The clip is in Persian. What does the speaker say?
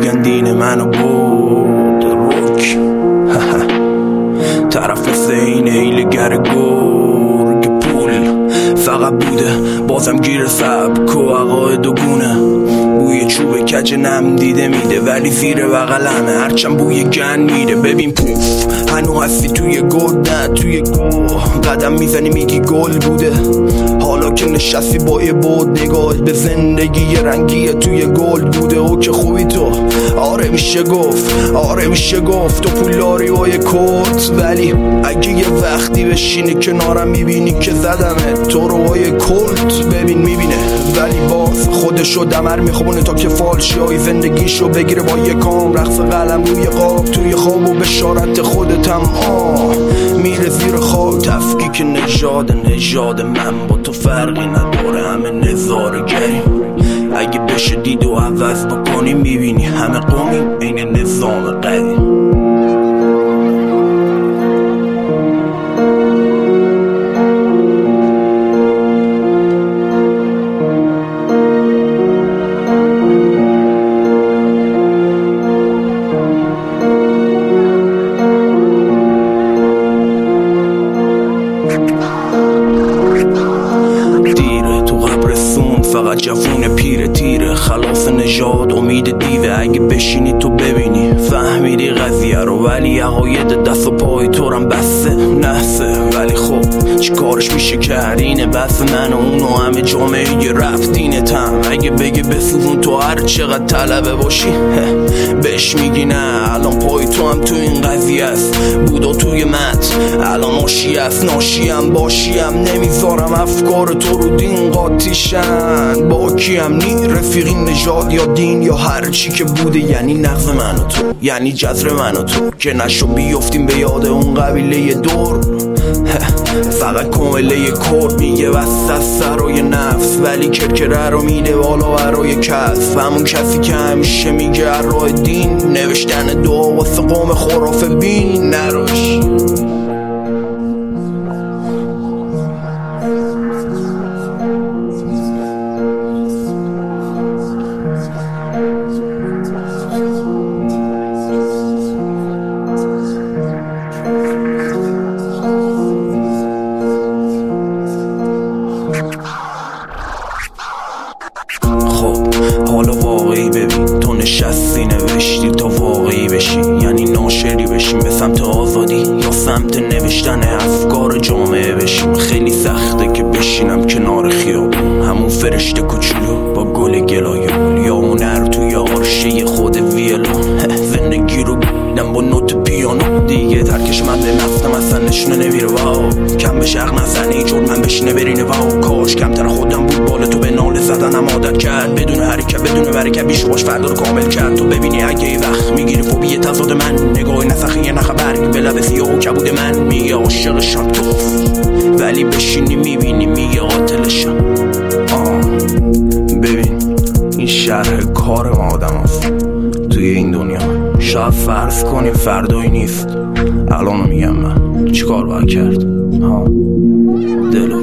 میگن دین منو برد روک طرف مثل این حیله‌گر گرگ پول فقط بوده بازم گیر سبک و عقاید و گونه بوی چوب کج نم دیده میده ولی زیر بغلمه هرچند بوی گن میده ببین پوف هنو هستی توی گرد نه توی گوه قدم میزنی میگی گل بوده حالا که نشستی با یه بود نگاه به زندگی یه رنگیه توی گل بوده او که خوبی تو آره میشه گفت تو پولاری و یه کورت ولی اگه یه وقتی بشینی کنارم میبینی که زدمه تو رو با یه کلت ببین میبینه ولی باز خودشو دمر میخونه تا که فالشیای زندگیشو بگیره با یه کام رقص قلم روی قاب توی خواب و بشارت خودتم میره زیر خاک تفکیک نژاد من با تو فرقی نداره همه نظاره گریم اگه بشه دید و عوض بکنی میبینی همه قومیم این نظام قدیم فقط جوون پیر تیره خلاص نژاد امید دیوه اگه بشینی تو ببینی فهمیدی قضیه رو ولی عقاید دست و پای تورم بسته نحسه ولی خب چی کارش میشه کرد اینه بس من و اونو همه جامعه یه رفتینتم اگه بگه بسوزون تو هر چقدر طلبه باشی بهش میگی نه الان پای تو هم تو این قضیه است بودا توی مت الان آشی است ناشیم باشیم نمیذارم افکار تو رو دین قاطیشن با کیم نی رفیقی نژاد یا دین یا هر چی که بوده یعنی نقض من و تو یعنی جذر من و تو که نشو بیفتیم به یاد اون قبیله دور فقط کمله کرد میگه وسط سرای نفس ولی کرکره رو میده بالا برای کس همون کسی که همیشه میگه راه دین نوشتن دعا واسه قوم خرافه بین نروش حالا واقعی ببین تو نشستی نوشتی تا واقعی بشی یعنی ناشری بشیم به سمت آزادی یا سمت نوشتن افکار جامعه بشیم خیلی سخته که بشینم کنار خیابون همون فرشته کوچولو با گل گلایون یا اون هر توی آرشه خود ویلون زندگی رو دیدم با نوت پیانو دیگه ترکش من به مفتم اصلا نشونه نمیره واو کم به شق نزنی جور من بشینه برینه واو کاش کمتر خودم بود بالا تو به ناله زدنم عادت کرد بدون حرکت بدون برکت بیشو باش فردا رو کامل کرد تو ببینی اگه ای وقت میگیری فوبی تضاد من نگاه نسخیه نخبر به لب سیاه و کبود من میگه عاشقشم تو ولی بشینی میبینی میگه قاتلشم ببین این شرح کار ما آدم هست توی این دنیا شاید فرض کنیم فردایی نیست الانو میگم من چیکار باید کرد دلو